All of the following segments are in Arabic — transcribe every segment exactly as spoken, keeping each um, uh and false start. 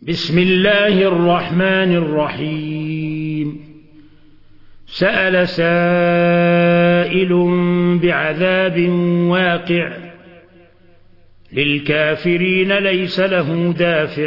بسم الله الرحمن الرحيم سأل سائل بعذاب واقع للكافرين ليس له دافع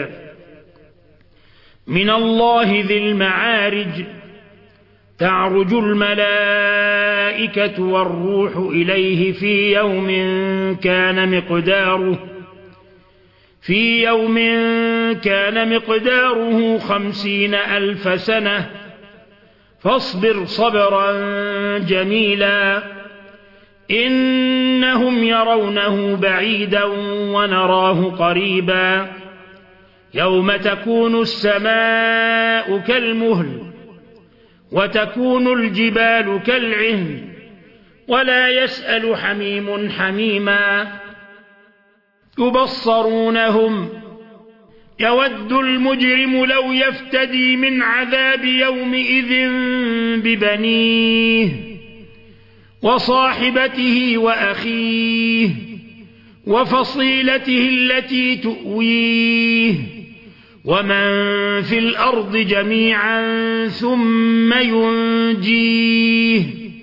من الله ذي المعارج تعرج الملائكة والروح إليه في يوم كان مقداره في يوم كان مقداره خمسين ألف سنة فاصبر صبرا جميلا إنهم يرونه بعيدا ونراه قريبا يوم تكون السماء كالمهل وتكون الجبال كالعهن ولا يسأل حميم حميما يبصرونهم يود المجرم لو يفتدي من عذاب يومئذ ببنيه وصاحبته وأخيه وفصيلته التي تؤويه ومن في الأرض جميعا ثم ينجيه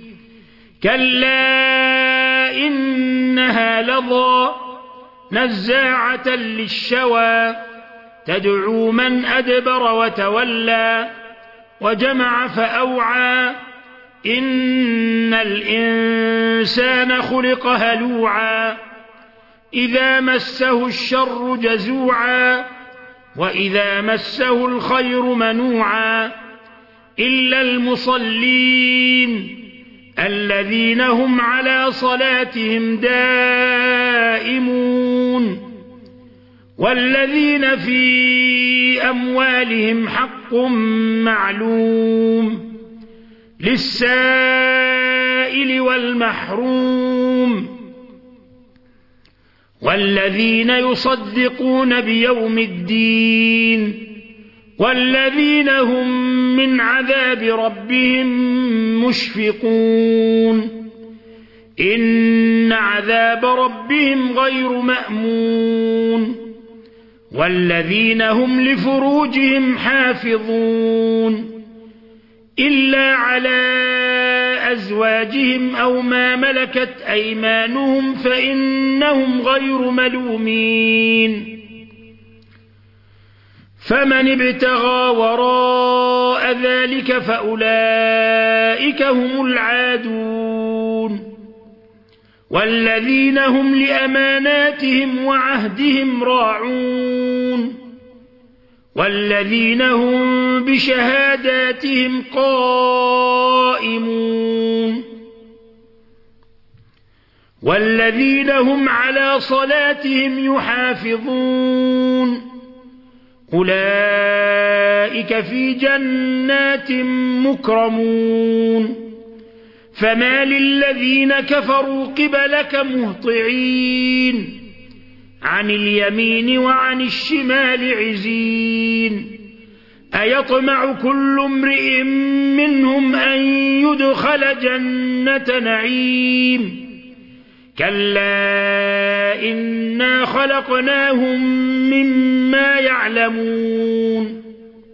كلا إنها لظى نزاعة للشوى تدعو من أدبر وتولى وجمع فأوعى إن الإنسان خلق هلوعا إذا مسه الشر جزوعا وإذا مسه الخير منوعا إلا المصلين الذين هم على صلاتهم دائمون والذين في أموالهم حق معلوم للسائل والمحروم والذين يصدقون بيوم الدين والذين هم من عذاب ربهم مشفقون إن عذاب ربهم غير مأمون والذين هم لفروجهم حافظون إلا على أزواجهم أو ما ملكت أيمانهم فإنهم غير ملومين فمن ابتغى وراء ذلك فأولئك هم العادون والذين هم لأماناتهم وعهدهم راعون والذين هم بشهاداتهم قائمون والذين هم على صلاتهم يحافظون أولئك في جنات مكرمون فما للذين كفروا قبلك مهطعين عن اليمين وعن الشمال عزين أيطمع كل امرئ منهم أن يدخل جنة نعيم كلا إنا خلقناهم مما يعلمون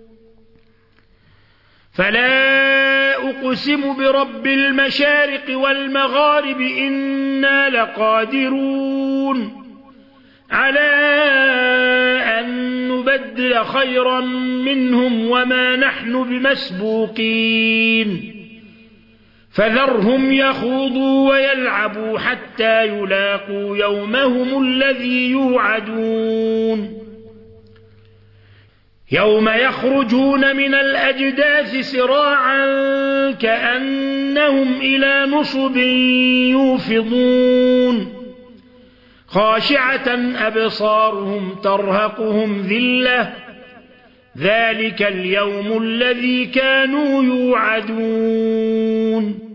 فلا أقسم برب المشارق والمغارب إنا لقادرون على أن نبدل خيرا منهم وما نحن بمسبوقين فذرهم يخوضوا ويلعبوا حتى يلاقوا يومهم الذي يوعدون يوم يخرجون من الأجداث سراعا كأنهم إلى نصب يوفضون خاشعة أبصارهم ترهقهم ذلة ذلك اليوم الذي كانوا يوعدون